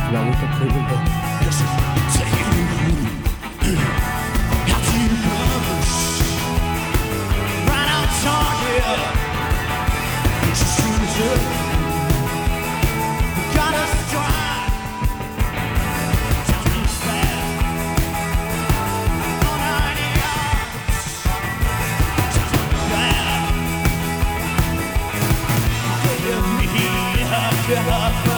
Now we can play the love. Listen, take it with me. Got to push right on target. It's a shooter. We gotta strike. Time to spare. On 90 yards. Time to grab. Give me a gun.